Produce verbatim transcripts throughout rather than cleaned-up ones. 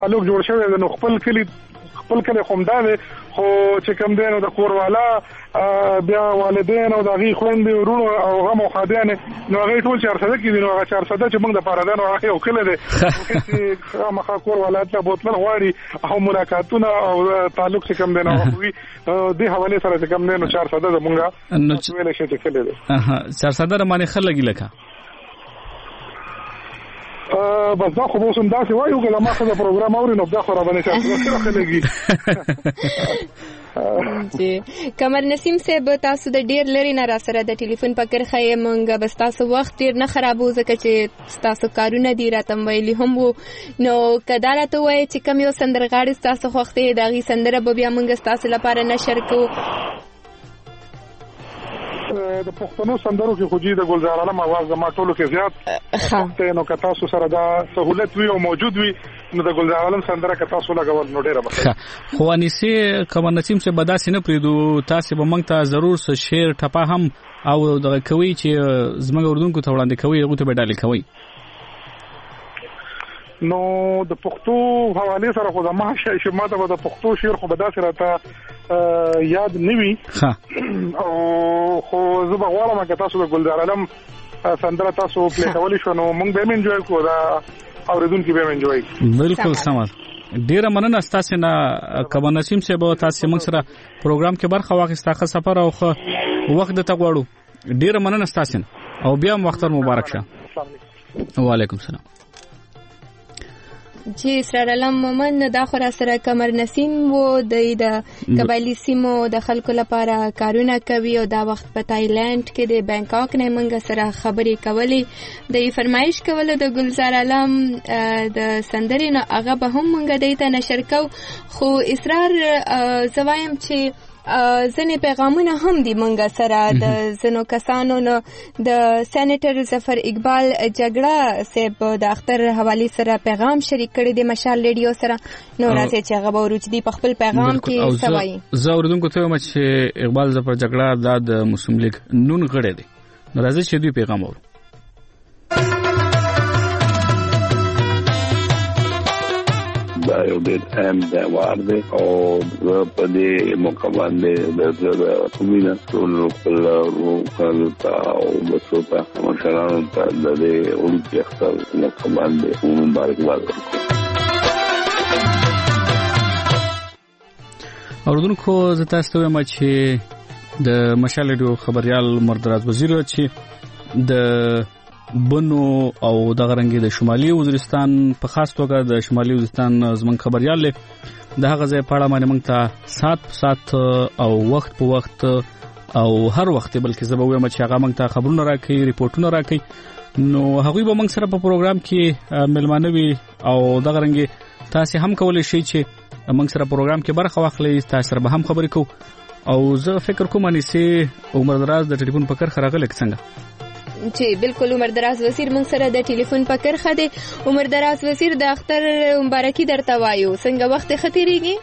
تعلق جوړ شوی دی. نو خپل کلی خپل کلی خمدا دی خو چې کوم دی نو د کور والا بیا والدین او د هغې خویندې ورونو او غم او خادیانې نو هغې ټول چارسده کې دي. نو هغه چارسده چې موږ دپاره دی نو هغه یو کلی دی چې خامخا کور والا ته بوتلل غواړي او ملاقاتونه او تعلق چې کوم دی نو هغه وي. دې حوالې سره چې کوم دی نو چارسده زمونږ ویلی شي چې کلی دی. چارسده را باندې ښه لګي لکه بس دا خو به اوس هم داسې وایو که زما ښځه پروګرام اوري نو دا خو را باندې چارسده ښه لګي. جی قمر نسیم صاحب تاسو د ډیر لري نه را سره د ټلیفون په کرخه یې مونږ بس تاسو وخت ډیر نه خرابو ځکه چې تاسو کارونه دي راته ویلي هم وو. نو کدا راته وایي چې کوم یو سندرغاړی تاسو خوښ دی د هغې سندره به بیا مونږ تاسو لپاره نشر کوو. د پښتنو سندرو کې خو جی د ګلزار عالم اواز زما ټولو کې زیات ښه نو که تاسو سره دا سهولت وي او موجود وي نو د ګلزار عالم سندره که تاسو لګول نو ډېره به خو انیسې قمر نسیم صاحب به داسې نه پرېږدو تاسې به موږ ته ضرور څه شعر ټپه هم او دغه کوئ چې زموږ اردونکو ته وړاندې کوئ هغوی ته به ډالې کوئ. نو د پښتو حوالې سره خو زما چې ما ته به د پښتو شعر خو به داسې راته یاد نه وي او خو زه به غواړم که تاسو د ګلزار عالم سندره تاسو پلی کولی شو نو موږ به یې انجوای کړو دا اورېدونکي به یې انجوای کړي. بالکل سمه ډیره مننه ستاسې نه قمر نسیم صاحب تاسې موږ سره پروګرام کې برخه واخیسته. ښه سفر او ښه وخت درته غواړو. ډیره مننه ستاسې نه او بیا هم وختر مبارک شه. وعلیکم السلام. جی اسرار علم مومن دا خو را سره قمر نسیم و د د قبایلی سیمو د خلکو لپاره کارونه کوي او دا وخت په تایلند کې د بانکاک نه موږ سره خبرې کولې د فرمایش کوله د ګلزار علم د سندرې نه هغه به هم موږ د ته نشر کو. خو اسرار زوایم چې ځنې پیغامونه هم دي مونږ سره د ځینو کسانو نو د سېنیټر ظفر اقبال جګړه صاحب د اختر حوالې سره پیغام شریک کړی دی مشال ریډیو سره. نو راځي چې هغه به وروجدي په خپل پیغام کې څه وایي. زه اورېدونکو ته وایم چې اقبال ظفر جګړه دا د مسلم لیگ نون غړی دی. نو راځي چې دوی پیغام اورو. دا یو ډېر اهم ځواب دی او زه په دې موقع باندې د زړه کومینه ټول خپل ورو ته او بچو ته مشرانو ته د دې اولتي اختر موقع باندې مبارکباد ورکوم. اردوونکو زه تاسو ته وایم چې د مشال ریډیو خبريال مردراز وزیر چې د بنو او د غرنګي د شمالي وزیرستان په خاص توګه د شمالي وزیرستان زمون خبريال له د هغه ځای په اړه باندې موږ ته سات په سات او وخت په وخت او هر وخت بلکې زه به وایم چې هغه موږ ته خبرونه راکړي ریپورتونه راکړي. نو هغوی به موږ سره په پروګرام کې ملمانه وي او د غرنګي تاسو هم کولای شئ چې موږ سره پروګرام کې برخه واخلئ. تاسو سره به هم خبرې کوو او زه فکر کوم انیسې عمر دراز د ټلیفون په کرخه راغلی څنګه. جی بالکل عمر دراز وزیر مونږ سره د ټلیفون په کرخه دی. عمر دراز وزیر د اختر مبارکي درته وایو څنګه وخت ختیریږي.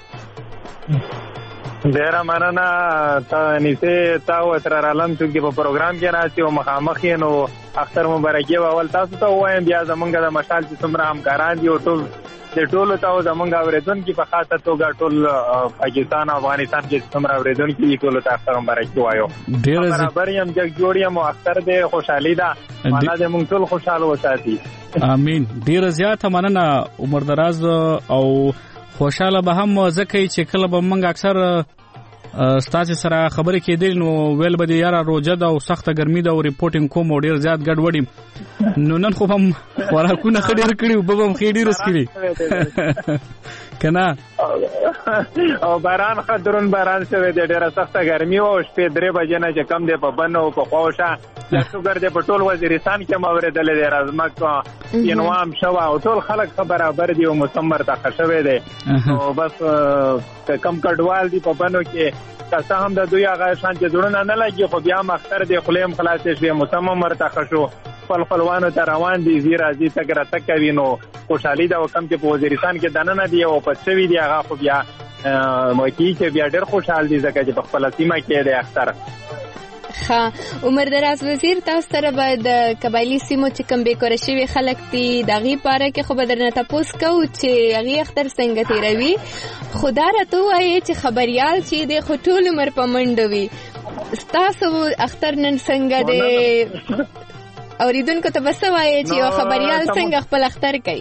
ډیره مننه تا نیسه تا او تر عالم چې په پروګرام کې راځي او مخامخ نو اختر مبارکي اول تاسو ته وایم بیا زمونږ د مشال چې څومره همکاران دي او ټول د ټولو ته زمونږ اوریدونکو په خاطر توګه ټول پاکستان او افغانستان کې څومره اوریدونکو دي ټول ته اختر مبارکي وایو. ډیره برابر یم جګ جوړیم او اختر دې خوشحالي ده مانا دې مونږ ټول خوشاله وساتي. امين. ډیره زیاته مننه عمر دراز او خوشاله به هم زکه چې کله به موږ اکثر ستاسو سره خبرې کېدل نو ویل به دی یاره روزه ده او سخته ګرمي ده او ریپورټینګ کوم او ډیر زیات ګډ وډیم نو نن خو هم خوراکونه خډیر کړي او به هم خېډیر سکړي کنه او باران خدرون باران شوی دی ډیره سخته ګرمي او شپې درې بجې نه چې کم دی په بنو په خوښه تاسو ګرځي په ټول وزیرستان کې موریدل دی رازمک ینوام شو او ټول خلک برابر دي او مسمر ته خښوي دي او بس کم کډوال دي په بنو کې تاسو هم د دوی هغه شان چې جوړونه نه لګي خو بیا مختر دی خلیم خلاصې شوی مسمم مرته خښو خپل خپلوانو ته روان دي زیرا دي تګره تکوي نو خوشحالي دا وکم چې په وزیرستان کې دننه دی او په څوي دی هغه خو بیا مو کې چې بیا ډېر خوشحال دي ځکه چې په خپل سیمه کې دی اختر. ها عمر دراز وزیر تاسو سره به د قبایلی سیمو چې کوم بیکاره شوي خلک دي دغه پاره کې خو به درنه تاسو کو چې هغه اختر څنګه تیروي خدا راته وایي چې خبريال چې د خټول عمر په منډه وي تاسو اختر نن څنګه دی اوریدونکو ته بس وایي چې یو خبريال څنګه خپل اختر کوي.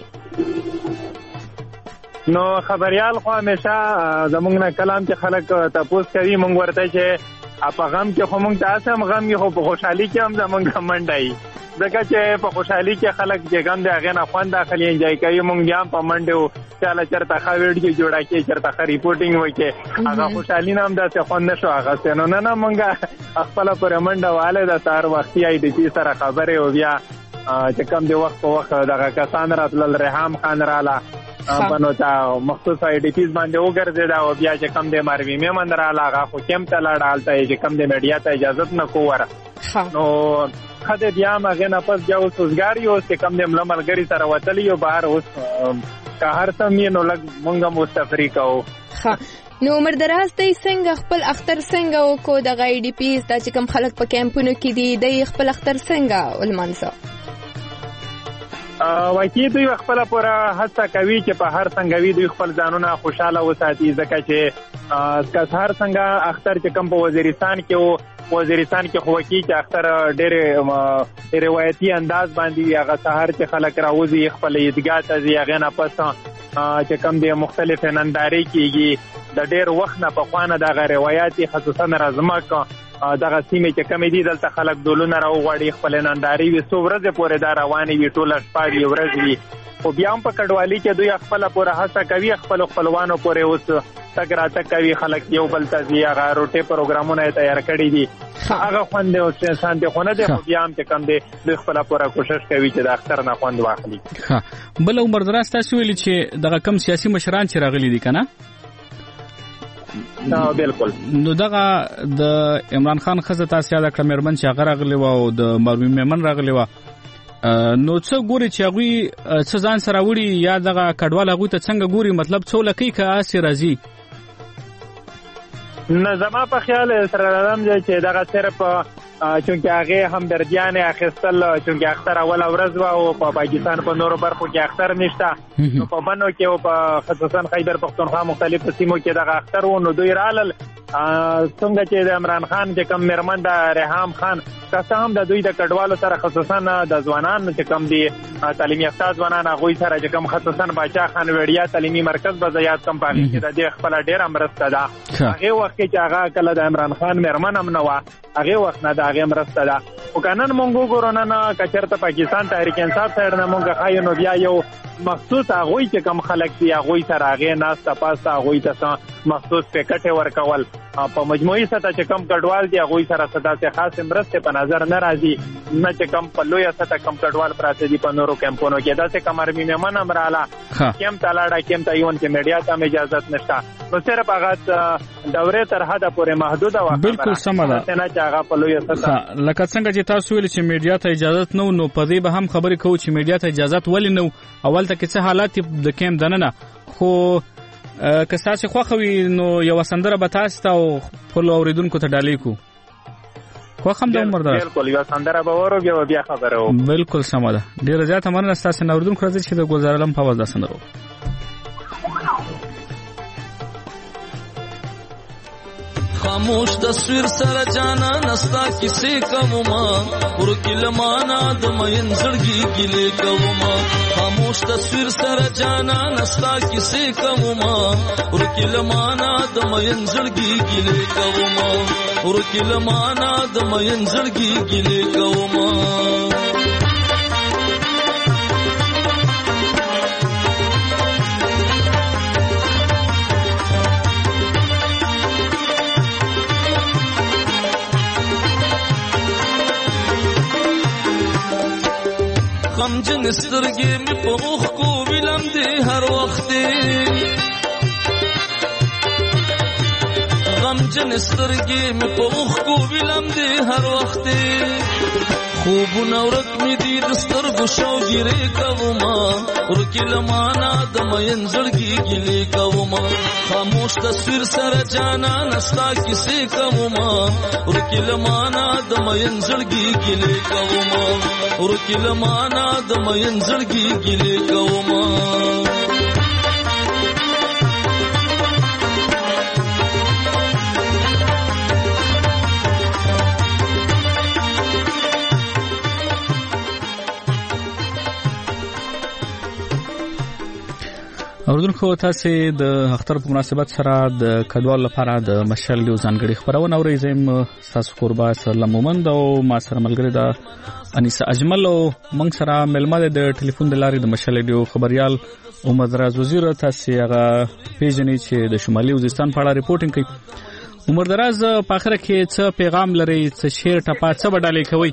نو خبريال خو همیشه زمونږ نه کلام چې خلک تاسو کوي مونږ ورته چې په غم کې خو مونږ تاسو هم غم یو په خوشحالي کې هم زمونږ منډای ځکه چې په خوشحالي کې خلک چې غم دی هغه نه خوند داخلي انجوای کوي مونږ هم په منډو چاله چرته خاویډ کې جوړا کې چرته خ ریپورټینګ وکي هغه خوشحالي نام داسې خوند نشو هغه نو نه نه مونږ خپل پر منډه والے د سار وختي اې د دې سره خبره او بیا چې کوم دی وخت په وخت دغه کسان راتلل ریحام خان رااله بنو تا مخصوص آئی ڈی پیز باندې وګرځیدا او بیا چې کم دې ماروي مې مندر علاقه خو کم ته لاړالته چې کم دې میډیا ته اجازه نه کووره نو خدای بیا مغه نه پس بیا اوس وزګاری اوس چې کم دې ملګری سره وتلی او بهر اوس که هر څه نو لګ مونږه مستفری کوو. نو عمر دراز د څنګه خپل اختر څنګه وکړو د آئی ډی پیز د چې کم خلک په کیمپونو کې دي د خپل اختر څنګه ولمنځه واکې دوی خپل پوره هڅه کوي چې په هر څنګه وي دوی خپل ځانونه خوشاله وساتي ځکه چې که هر څنګه اختر چې کوم په وزیرستان کې وو وزیرستان کې خو کې چې اختر ډېر روایتي انداز باندې هغه سحر چې خلک راوځي خپل عیدګاه ته ځي هغه نه پس چې کوم د مختلف ننداري کېږي د ډېر وخت نه په خوانه دغه روایتي خصوصا رزمک دغه سیمه چې کمی دي دلته خلک دولونه راوغواړي خپل ننداري وي څو ورځې پورې دا روانې وي ټوله شپه وي ورځ وي خو بیا هم په کډوالي کې دوی خپله پوره هڅه کوي خپل خپلوانو پورې اوس تګ راتګ کوي خلک یو بل ته ځي هغه روټې پروګرامونه یې تیار کړي دي هغه خوند دی اوس انسان دی خو نه دی خو بیا هم چې کم دی دوی خپله پوره کوشش کوي چې د اختر نه خوند واخلي. بله عمر دراز تاسو ویلي چې دغه کم سیاسي مشران چې راغلي دي که نه نو بالکل نو دغه د عمران خان خزه تاسو یاد کړه مېرمن چې هغه راغلی و او د مروي میمن راغلی و نو څه ګوري چې هغوی څه ځان سره وړي یا دغه کډوال هغوی ته څنګه ګوري مطلب څه لکۍ که هسې راځي نه زما په خیال سره راځم چې دغه صرف چونکه هغه همدردیانه اخیستل چونکه اختر اول ورځ و او په پاکستان په نورو برخو کې اختر نشته نو په بنو کې او په خصوصا خیبر پختونخوا مختلف سیمو کې دغه اختر و نو دوی رالل څنګه چې د عمران خان چې کم میرمن د ریحام خان که هم د دوی د کډوالو سره خصوصا د ځوانان چې کم دي تعلیمي یافته ځوانان هغوی سره چې کم خصوصا باچا خان وړیا تعلیمي مرکز به زیات کم پاږي چې د دې خپله ډېره مرسته ده هغې وخت کې چې هغه کله د عمران خان میرمن هم نه وه هغې وخت نه د هغې مرسته ده خو که نن مونږ وګورو نن که چېرته پاکستان تحریک انصاف سایډ نه مونږ ښایو نو بیا یو مخصوص هغوی چې کم خلک دي هغوی سره هغې ناسته پاسته هغوی ته څه مخصوص پیکټې ورکول په مجموعي سطح چې کم کډوال دي هغوی سره څه داسې خاصې مرستې په نظر نه راځي نه چې کم په لویه سطح کم کډوال پراته دي په نورو کیمپونو کې داسې کم ارمي میمن هم راله کیمپ ته لاړه کیمپ ته ایون کې میډیا ته هم اجازت نشته نو صرف هغه دورې تر حده پورې محدوده وه بلکل سمه ده نه چې هغه په لویه سطح لکه څنګه چې تاسو ویلي چې میډیا ته اجازت نه و نو په دې به هم خبرې کوو چې میډیا ته اجازت ولې نه و اول ته کې څه حالات د کیمپ دننه خو که ستاسې خوښه وي نو یوه سندره به تاسو ته او خپلو اورېدونکو ته ډالۍ کړو خوښ هم د عمر دراز بالکل یوه سندره به ورو بیا خبره وو بالکل سمه ده ډېره زیاته مننه ستاسې نه اورېدونکو راځئ چې د ګلزار عالم په اواز دا سندره وکړو. خاموش تصویر سره جانا نستا کسی کوما ورکی لمانا د مین زړګي ګلې کوما خاموش تصویر سره جانا نستا کسی کوما ورکی لمانا د مین زړګي ګلې کوما ورکی لمانا د مین زړګي ګلې کوما غمجن سترګې مې په اوښکو ویلمدې هر وخت غم جن سترګې مې په اوښکو ویلمدې هر وخت خوبونه ورک مې دي د سترګو شوګیرې کومه ورکې له مانا د مین زړګي ګیلې کومه خاموش تصویر سره جانانه ستا کیسې کومه ورکې له مانا د مین زړګي ګیلې کومه ورکې له مانا د مین زړګي ګیلې کومه اوردونکو تاسو د اختر په مناسبت سره د کډوال لپاره د مشعل یو ځانګړي خبرونه اورئ. زم تاسو قربا سلام مومند او ما سره ملګری دا انیسه اجمل او موږ سره ملمه د ټلیفون د لارې د مشعل یو خبريال عمر دراز وزیر تاسو هغه پیژنې چې د شمالي وزیرستان په اړه ریپورتینګ کوي. عمر دراز په اخر کې څه پیغام لري، څه شعر ټپا څه وډالې کوي؟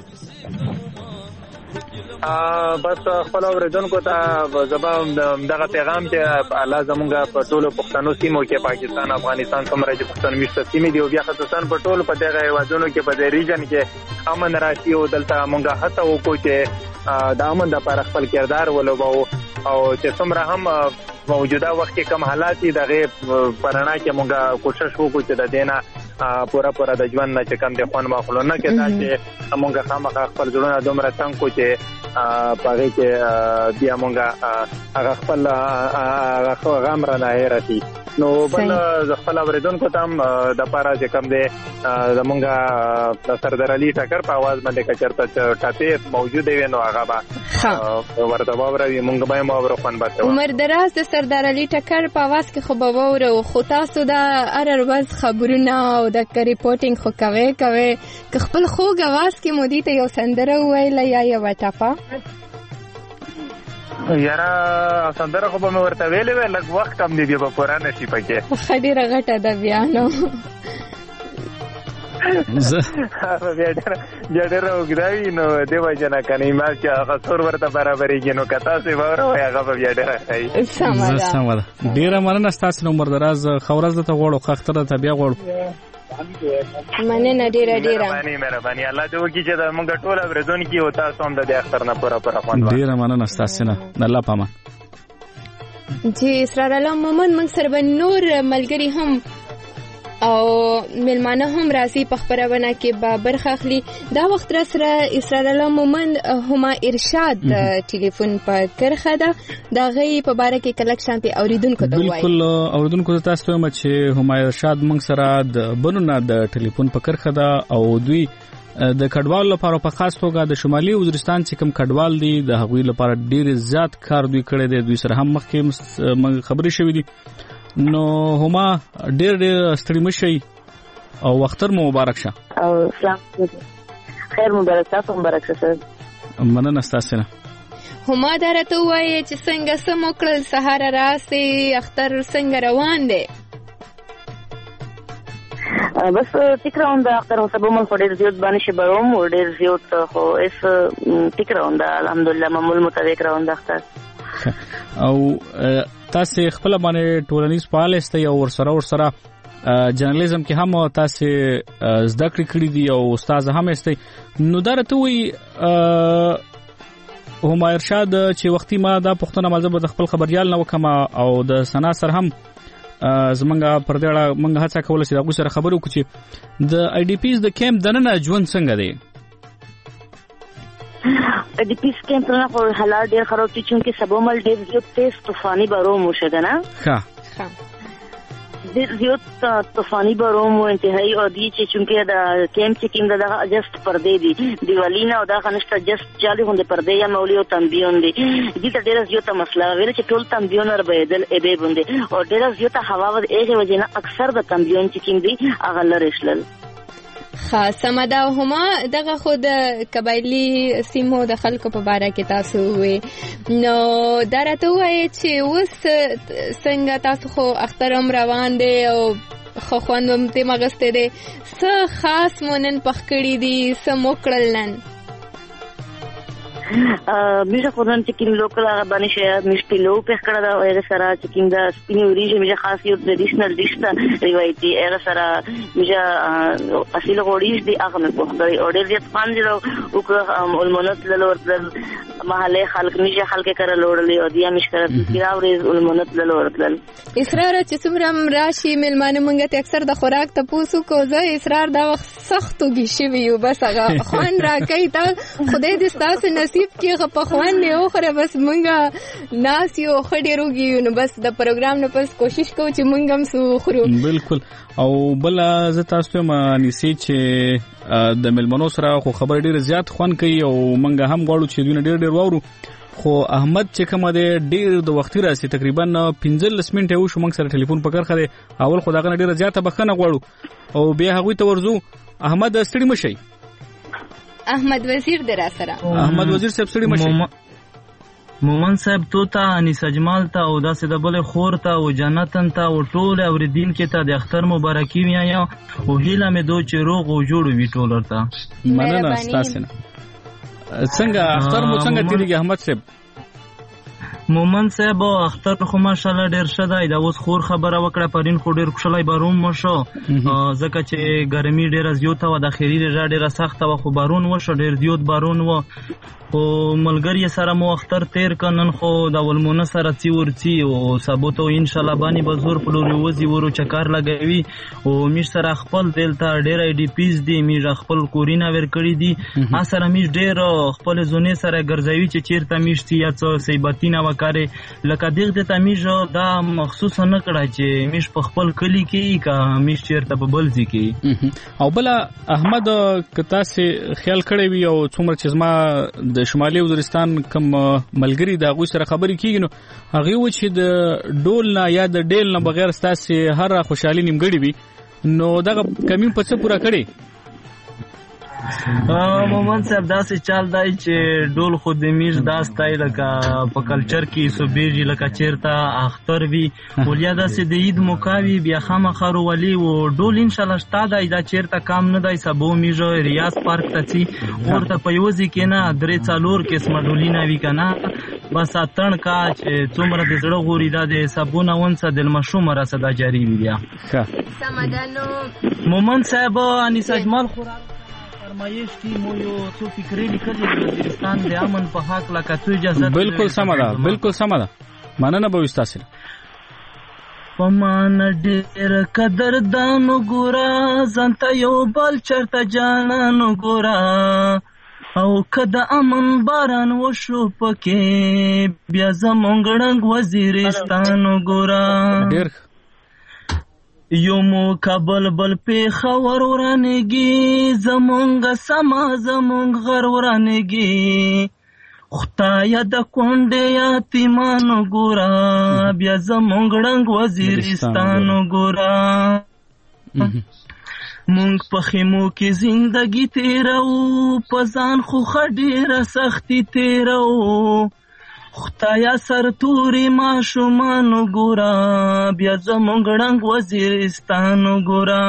بس خپل اوریدونکو ته زبام دغه پیغام چې الله زمونږه په ټولو پښتنو سیمو کې پاکستان افغانستان کومره چې پښتون میشته سیمې دی او بیا خصوصا په ټولو په دغه هیوادونو کې په دې ریجن کې امن راشي او دلته مونږه هڅه وکړو چې د امن لپاره خپل کردار ولوبو او چې څومره هم موجوده وخت کې کم حالات دي دغه پرانا کې مونږه کوشش وکړو چې د دینه پورا پورا د ژوند نه چې کم د خوان ماخلو نه کې دا چې مونږه خامخا خپل ژوند دومره څنګه کو چې پاره کې بیا مونږه هغه خپل هغه غم را نه هېرتي نو بل خپل اوریدونکو ته د پاره چې کم دی زمونږه د سردار علي ټکر په आवाज باندې کچرته ټاپې موجود وي نو هغه به ورته باوري مونږ به مو ور خوان باته عمر دراز د سردار علي ټکر په आवाज کې خو به وره خو تاسو د هر ورځ خبرونه او د ریپورتینګ خو کوي کوي که خپل خوږ आवाज کې مودي ته یو سندره ویل یا یو ټاپا یارا سندره خو به مې ورته ویلې وې لږ وخت کم دی بیا پورا نشي پکې خډيره غټه ده بیا نو زه بیا ډېر بیا ډېر وګداوی نو دیو جنا کني ما چې هغه څور ورته برابرېږي نو کتا سي وره هغه بیا ډېر ښه سمه سمه ډېر مننه تاسو نو عمر دراز خورز ته غوړو خختره ته بیا غوړو مننه ډیره ډیره مهرباني مهرباني الله دې وکړي چې موږ ټول ورزون کې او تاسو هم د اختر نه پوره پوره خوند ډیره مننه تاسو نه الله پامان جی اسرار الله مومن موږ سره نور ملګری هم او ملمانه هم راځي په خبرونه کې به برخه اخلي. دا وخت را سره اسرار الله مومن هما ارشاد ټلیفون په کرخه ده دا غي په باره کې کلکشن په اوریدونکو ته وایي. بالکل اوریدونکو ته تاسو هم چې هما ارشاد موږ سره د بنونه د ټلیفون په کرخه ده او دوی د کډوال لپاره په خاص توګه د شمالي وزیرستان چې کوم کډوال دي د هغوی لپاره ډیر زیات کار دوی کړی دی. دوی سره هم مخکې خبرې شوې دي نو هما ډېر ډېر ستړي مشي او وختر مو مبارک شه او سلام خیر مبارک تاسو مبارک شه مننه تاسو نه هما درته وایي چې څنګه سم وکړل سهار راسي اختر څنګه روان دی بس فکر اون دا اختر سبب من ډېر زیات باندې شبروم ډېر زیات خو اس فکر اون دا الحمدلله معمول مطابق روان دا اختر او تاسو خپل باندې ټولنیز فعال یاست او ورسره ورسره جرنالیزم کې هم تاسو زده کړې کړې دي او استاد هم یاست نو درته وي هما ارشاد چې وختي ما دا پښتنه ملزم د خپل خبريال نه وکما او د سنا سره هم زمونږه پر دې اړه مونږ هڅه کوله چې دا سره خبرو وکړو چې د آی ډي پیز د کیمپ دننه ژوند څنګه دی. د پیس کیمپ نه خو حالات ډېر خراب دي چې سبب مل ډېر زیات تیز طوفاني بارون وشو کنه ها ها ډېر زیات طوفاني بارون او انتهایی عادي چې چونکه دا کیمپ چې کیند دا جست پردې دي دیوالی نه او دا خنشته جست چالي هوند پردې یا مولي او تنبیون دي دي ته ډېر زیات مسله ویل چې ټول تنبیون ور بدل ابه بوندي او ډېر زیات هوا ور ایغه وجنه اکثر د تنبیون چې کیند دي هغه لرشل خاصه مده هما دغه خود قبایلی سیمو د خلکو په باره کې تاسو وې نو درته وایي چې اوس څنګه تاسو خو اخترم روان دي او خو خوندم ته مغسته دي څه خاص مونن پخکړی دي څه موکړل نن میشه خودن چې کوم لوکل هغه باندې شي میش پیلو په کړه دا هغه سره چې کوم دا سپینې وریجې میشه خاص یو ټریډیشنل ډیش ده روایتي هغه سره میشه اصلي غوړیش دی هغه مې په خدای اور دې ځپان دي او المونت لور محله خلک میشه خلک کړه لوړلې او دیا میشه کړه پیراورې المونت لور تل اصرار چې څومره راشي ملمانه مونږ ته اکثر د خوراک ته پوسو کوزه اصرار دا وخت سختو کې شي وي بس هغه خوان راکې تا خدای دې تاسو نصیب کې په خوان نه اوخره بس مونږه ناس یو خډې روږي نو بس د پروګرام نه پس کوشش کوو چې مونږ هم سو خورو. بالکل. او بل ز تاسو ته معنی سي چې د ملمنو سره خو خبر ډیر زیات خوان کوي او مونږ هم غواړو چې دوی ډیر ډیر وورو خو احمد چې کومه دی ډیر د وخت راسي تقریبا پنځلس منټه و شو مونږ سره ټلیفون پکړ خره اول خدای ډیر زیاته بخنه غواړو او بیا هغه ته ورزو. احمد ستړي مشي. احمد وزیر در سره احمد وزیر صاحب ستړي مشي. مومن صاحب تو ته انیس اجمال ته او داسې د بل خور ته او جنتن ته او ټول اوریدین کې ته د اختر مبارکي ویایا او هیله مې دو چې روغ او جوړ وي ټول ورته. مننه تاسو نه. څنګه اختر مو څنګه تیریږي احمد صاحب؟ مومن صاحب اختر خو ماشاءالله ډیر ښه دی. دا اوس خور خبره وکړه پرین خو ډیر خوشاله بارون مشو ځکه چې ګرمي ډیره زیاته و د اخیری ډیره سخته و خو بارون وشو ډیر زیات بارون و خو ملګری سره مو اختر تیر کنن خو د ولمونه سره تی ورتی او سبو ته ان شاء الله باندې بزور پلوري وزي ورو چکر لګوي او میش سره خپل دلته ډیر ای ډی پیز دی میش خپل کورینا ور کړی دی اثر میش ډیر خپل زونه سره ګرځوي چې چیرته میش تی یا څو سیباتینه وکړي لکه دغه ته میش دا مخصوص نه کړای چې میش په خپل کلی کې کا میش چیرته په بل ځای کې. او بل احمد کتا سي خیال کړی وي او څومره چې زما د شمالي وزیرستان کوم ملګری دا غوښ سره خبرې کیږي نو هغه و چې د ډول نه یا د ډیل نه بغیر ستاسو هر خوشحالي نیمګړی وي نو دا کمین په څه پورا کړي؟ مومن صاحب داسې چال دی چې ډول خو د میز دا سټایل لکه په کلچر کې صوبېږي لکه چیرته اختر وي ولیا داسې د عید موقع وي بیا خامخا وروالي و ډول انشاءالله شته دی دا چیرته کام نه دی سبو میژه ریاض پارک ته ځي ورته په یوه ځای کې نه درې څلور قسمه ډولونه وي که نه بس اتڼ کا چې څومره د زړه غوري دا د سبونه ونڅه د لمشومه راسه دا جاري وي بیا. مومن صاحب انیس اجمال خورا فرمایش کی مو یو څو فکرې لیکلې د وزیرستان د امن په حق لکه څو اجازه. بالکل سم ده بالکل سم ده مننه به وستاسو پمان ډېر قدردانو ګورا ځانته یو بل چرته جانانو ګورا او کده امن باران وشو پکې بیا زمونږ ړنګ وزیرستان ګورا ډېر یو مو کابل بل پیښور ورانېږي زمونږ سما زمونږ غر ورانېږي خدایه د کونډې یتیمانو ګوره بیا زمونږ ړنګ وزیرستان ګوره مونږ په خیمو کې زندګي تیروو په ځان خو ښه ډېره سختي تیروو خدایا سر توري ماشومانو ګوره بیا زمونږ ړنګ وزیرستان ګوره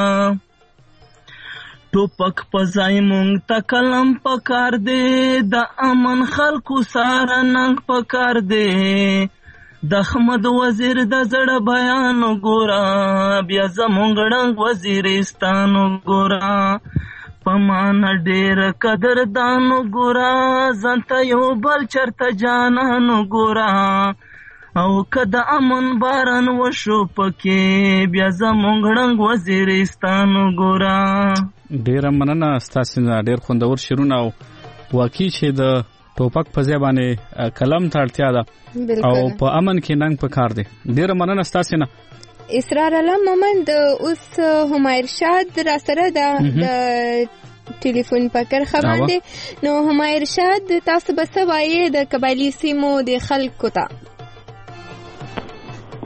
ټوپک په ځای مونږ ته قلم پکار دی د امن خلکو ساره ننګ پکار دی د احمد وزیر د زړه بیان ګوره بیا زمونږ ړنګ وزیرستان ګوره پمان ډېر قدردانو ګوره ځانته یو بل چرته جانانو ګوره او که د امن باران وشو پکې بیا زمونږ ړنګ وزیرستان ګوره. ډېره مننه ستاسو نه ډېر خوندور شعرونه او واقعي چې د ټوپک په ځای باندې قلم ته اړتیا ده او په امن کې ننګ پکار دی. ډېره مننه ستاسو نه. اسرار الله مومند اوس همایر شاد را سره د ټلیفون پکر خبر دی نو همایر شاد تاسو به څه وایي د قبایلي سیمو د خلکو ته؟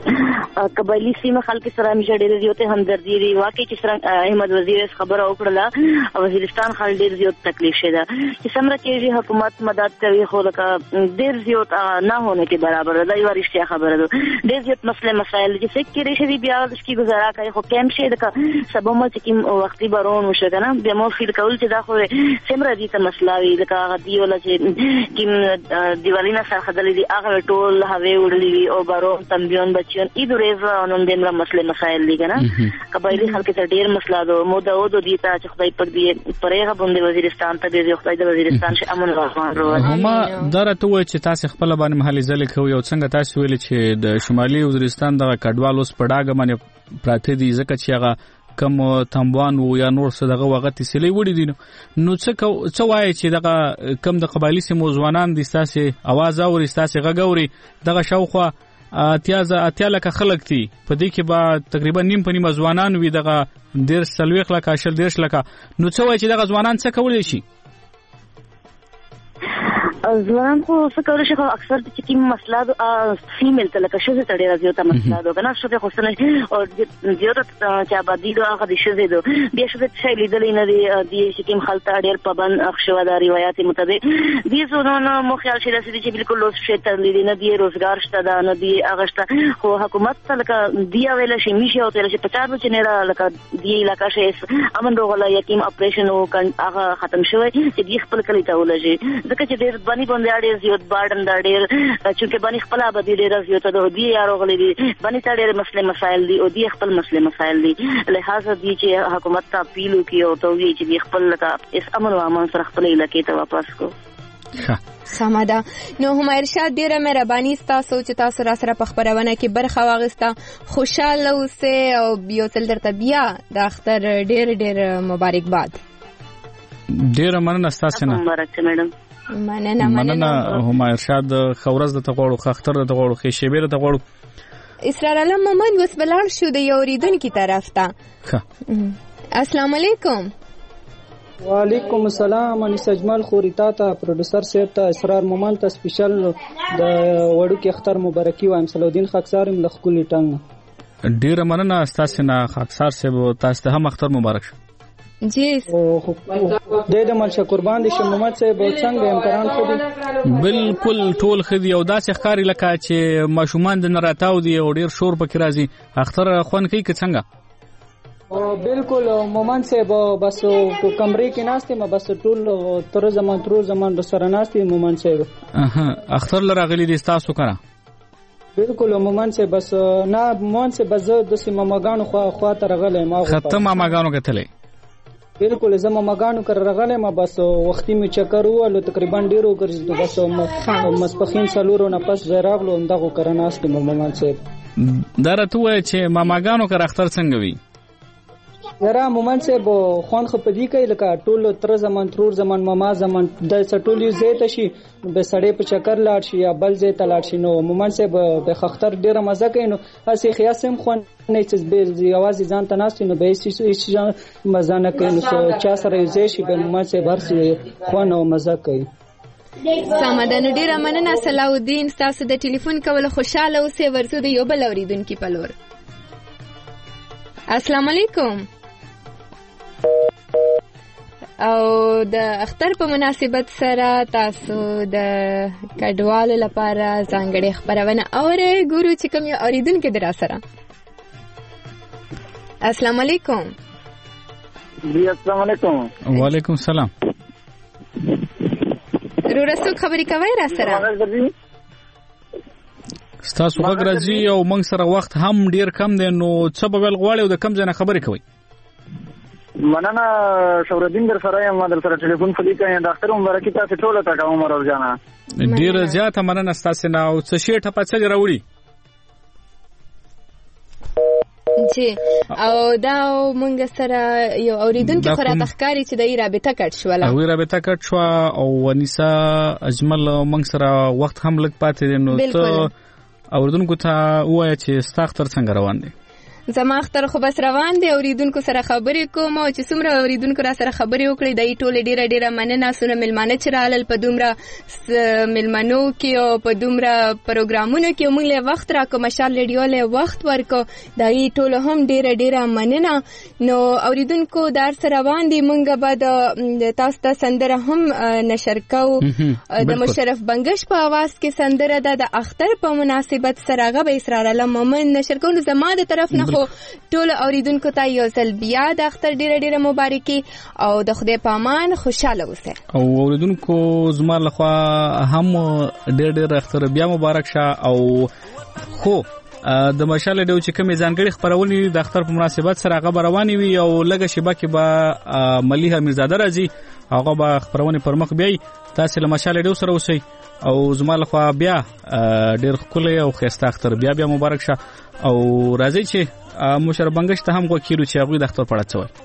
قبایلی سیمه خلک سره مې ډېر زیات همدردي لري. واقعي چې څنګه احمد وزیر خبره وکړه وزیرستان خل ډېر زیات تکلیف شته چې څومره چې حکومت مدد کوي خو لکه ډېر زیات نه هونه کې برابر ده. یو رښتیا خبره ده ډېر زیات مسله مسایل چې څه کې ریشي بیا د کی گزاره کوي خو کم شي د سبا ما چې کوم وختي بارون وشو کنه بیا مو فیل کول چې دا خو څومره دي ته مسله وي لکه هغه دی ولا چې کوم دیوالینا سره خدلې دي هغه ټول هوی وړلې او بارون تنبیون بچیون ای دوریز نن دمر مسله مسایل دي کنه قبایلی خلک ته ډېر مسله ده مو دا ودو دي ته چې خدای پاک دې پرېغه باندې وزیرستان ته دې خدای د وزیرستان شه امن راځوان وروه. هما درته و چې تاسو خپل باندې محلي ځل کوي او څنګه تاسو ویل چې د شمالي وزیرستان د کډوال اوس پړاګه باندې پراته دي ځکه چې هغه کم تنبوان و یا نور څه دغه وخت تسلی وړي دي نو څه څه وایي چې دغه کم د قبایلی سیمو ځوانان دي تاسو आवाज اوري تاسو غږ اوري دغه شاوخوا اتیاز اتیا لکه خلک دي په دې کې به تقریبا نیم په نیم ځوانان وي دغه ډیر سلويخ لکه شل دیرش لکه نو څه وایي چې دغه ځوانان څه کولای شي؟ ځوانان خو څه کولای شي خو اکثر چې کوم مسله د فیمیل ته لکه شوزه ته ډېره زیاته مسله ده کنه شوزه خو څنګه او زیاته چې آبادی دوه هغه د شوزه ده بیا شوزه چې لیدلې نه دی د چې کوم خلک ډېر پابند اخشوا د روایت مطابق دي زونه مو خیال شي چې بالکل لوس شي تر لیدل نه دی روزګار شته ده نه دی هغه شته خو حکومت ته لکه دی ویل شي میشه او تل چې پچار بچ نه را لکه دی علاقہ شي امن روغلا یقین اپریشن او هغه ختم شوی چې دی خپل کلی ته ولږي ځکه چې ډېر بانی باندې ډېر زیات باډن دا ډېر چې بانی خپل آبادی ډېر زیات ده دی یارو غلي دي بانی ته ډېر مسله مسایل دي او دی خپل مسله مسایل دي لہذا دی چې حکومت ته اپیل وکي او ته وی چې دی خپل لکه اس امن او امان سره خپل علاقې ته واپس کو. سماده نو هم ارشاد ډیره مهرباني تاسو چې تاسو را سره په خبرونه کې برخه واغسته خوشاله اوسه او بیا تل درته بیا د اختر ډیر ډیر مبارکباد. ډیره مننه تاسو نه مبارک میډم. مننه مننه هم ارشاد خورز د تغوړو خختر د تغوړو خې شیبیر د تغوړو اسرار علم مومن وس بلار شو د یو ریدونکو طرف ته. السلام علیکم. وعلیکم السلام. انیس اجمل خوريتا ته پروډوسر صاحب ته اسرار مومن ته سپیشل د وړو کې اختر مبارکي وایم. صلاح خاکسار ملخکلی ټنګ. ډیره مننه تاسو نه خاکسار صاحب تاسو ته هم اختر مبارک شه. جی د دې مل شکربان دي شمومت صاحب څنګه امکان خو دي بالکل ټول خدي او داسې ښکاری لکه چې ماشومان د نراتاو دي او ډیر شور پکې راځي اختر خون کوي که څنګه؟ بالکل مومن صاحب بس په کمرې کې ناشته ما بس ټول تر زمان تر زمان سره ناشته مومن صاحب. اها اختر لراغلی دي تاسو کنه؟ بالکل مومن صاحب بس نه مومن صاحب زه د سیمه ماګانو خو خوا ته راغلی ما ختم ماګانو کتلې بالکل زما مګانو کر راغله ما بس وختي می چکر وله تقریبا ډیرو ګرځي بس مسپخین سلورو نه پس زراغلو اندغه کرناست مومن صاحب درته وای چې ما مګانو کر اختر څنګه وی یرا مومن صاحب خوان خپدی کوي لکه ټول تر زمان ترور زمان ماما زمان د سټولی زیته شي به سړې په چکر لاړ شي یا بل زیته لاړ شي نو مومن صاحب به خختر ډیره مزه کوي نو اسی خیاسم خوان نه چې به आवाज ځان ته ناست نو به هیڅ مزه نه کوي نو چا سره یې شي به مومن صاحب هرڅ خوان او مزه کوي. سمادن ډیره مننه صلاح الدین تاسو د ټلیفون کول خوشاله اوسئ ورته د یو بل اوریدونکو په لور. السلام علیکم. او د اختر په مناسبت سره تاسو د کډوالو لپاره ځانګړي خبرونه اورئ ګورو چې کوم یو اوریدونکو در سره. السلام علیکم. جی السلام علیکم. وعلیکم السلام. رو رسو خبرې کوي را سره ستاسو غږ راځي او موږ سره وخت هم ډیر کم دی نو څه به ول غواړي او د کم ځای نه خبرې کوي. مننه شورالدین در سره یم در سره ټلیفون فلی کوي د اختر مبارکي تاسو ټول ته کوم مرور جانا ډیر زیاته مننه تاسو نه او څه شی ټپه څه راوړي. جی او دا مونږ سره یو اوریدونکو خورا تخکاری چې د رابطه کټ شو ولا او رابطه کټ شو او ونیسا اجمل مونږ سره وخت هم لګ پاتې نو ته اوریدونکو ته وایي چې ستاختر څنګه روان دي. زما اختر خو بس روان دی، اوریدونکو سره خبرې کوم او چې څومره اوریدونکو را سره خبرې وکړي دای ټول ډیره ډیره مننه. سونه ملمانه چې رالل په دومره ملمنو کې او په دومره پروګرامونو کې موږ له وخت راکو مشال ریډیو له وخت ورکو دای ټول هم ډیره ډیره مننه. نو اوریدونکو دار سره روان دي، موږ به د تاسو ته سندره هم نشر کوو. د مشرف بنگش په आवाज کې سندره ده د اختر په مناسبت سره هغه به اسرار الله مومن نشر کوو. زما د طرف نه خو ټول اوریدونکو ته یو ځل بیا د اختر ډیره ډیره مبارکي او د خدای په امان خوشاله اوسئ. او اوریدونکو زما لخوا هم ډیر ډیر اختر بیا مبارک شه. او خو د مشال ډیو چې کومې ځانګړي خبرونه د اختر په مناسبت سره هغه رواني وي او لږه شیبه کې به ملیحه میرزاده راځي، هغه به خبرونه پر مخ بیاي. تاسو له مشال ډیو سره اوسئ او زما لخوا بیا ډیر ښکلی او ښایسته اختر بیا بیا مبارک شه. او راځي چې مشرف بنگش ته هم غوښیرو چې هغه د اختر په اړه څه وایي.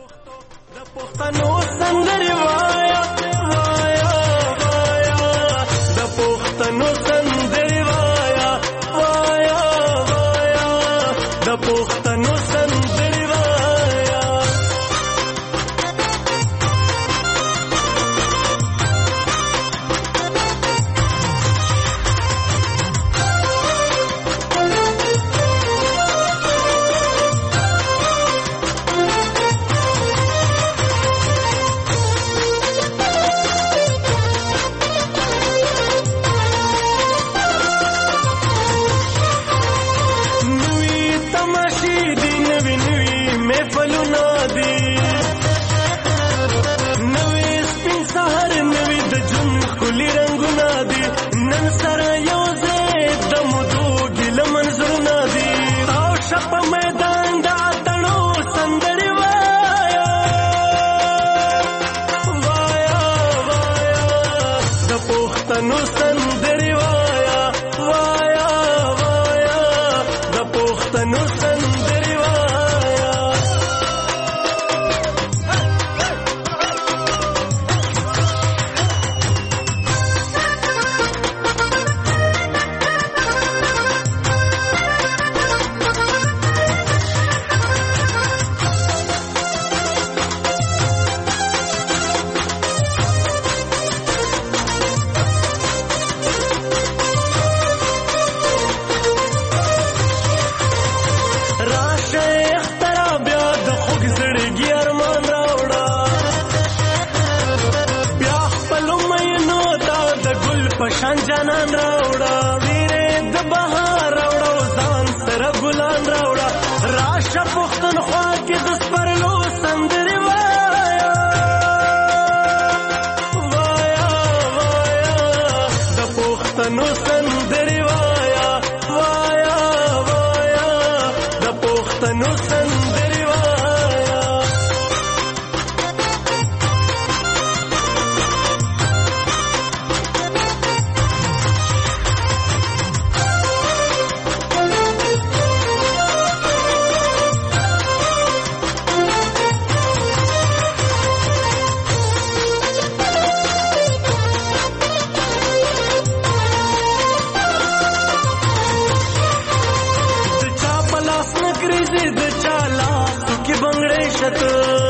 د چا لاس نګریزي د چا لاس کې بنگړې شته